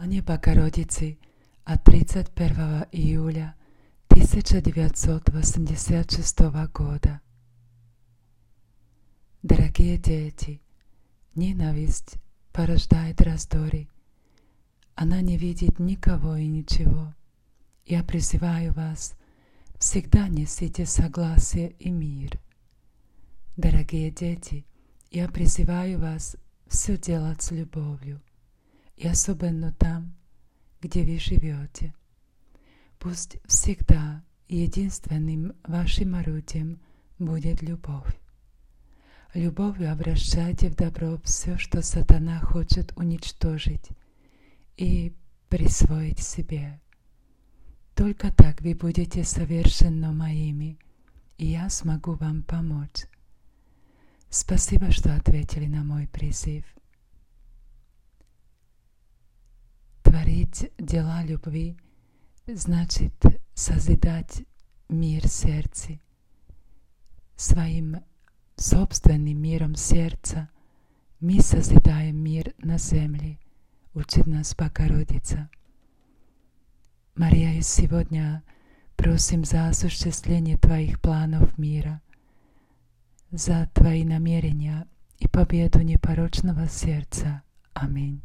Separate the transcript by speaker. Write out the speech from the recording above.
Speaker 1: Моление Богородицы от 31 июля 1986 года. Дорогие дети, ненависть порождает раздоры. Она не видит никого и ничего. Я призываю вас, всегда несите согласие и мир. Дорогие дети, я призываю вас все делать с любовью, и особенно там, где вы живете. Пусть всегда единственным вашим орудием будет любовь. Любовью обращайте в добро все, что сатана хочет уничтожить и присвоить себе. Только так вы будете совершенно моими, и я смогу вам помочь. Спасибо, что ответили на мой призыв. Творить дела любви значит созидать мир в сердце. Своим собственным миром сердца мы созидаем мир на земле, учит нас Богородица. Мария, сегодня просим за осуществление Твоих планов мира, за Твои намерения и победу непорочного сердца. Аминь.